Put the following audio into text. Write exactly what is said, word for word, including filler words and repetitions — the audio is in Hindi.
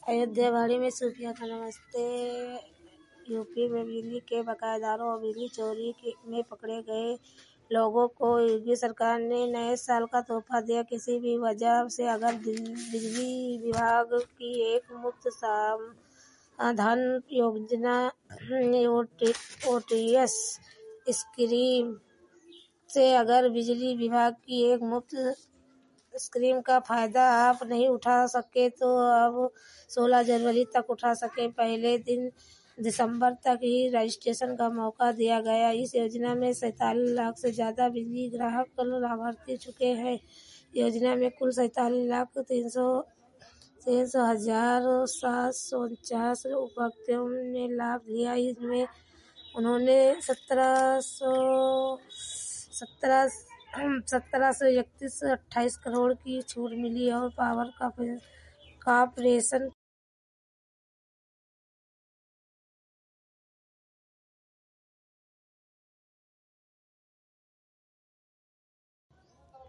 अयोध्या में सूफिया का नमस्ते। यूपी में बिजली के बकायेदारों और बिजली चोरी में पकड़े गए लोगों को योगी सरकार ने नए साल का तोहफा दिया। किसी भी वजह से अगर बिजली विभाग की एक मुफ्त समाधान योजना ओटीएस स्कीम से अगर बिजली विभाग की एक मुफ्त स्कीम का फायदा आप नहीं उठा सके तो अब सोलह जनवरी तक उठा सके। पहले दिन दिसंबर तक ही रजिस्ट्रेशन का मौका दिया गया। इस योजना में सैंतालीस लाख से ज्यादा बिजली ग्राहक लाभार्थी चुके हैं। योजना में कुल सैंतालीस लाख तीन सौ तीन सौ हजार सात सौ उनचास उपभोक्ताओं ने लाभ लिया। इसमें उन्होंने सत्रह सौ सत्रह सत्रह सौ इकतीस अट्ठाईस करोड़ की छूट मिली और पावर कॉर्पोरेशन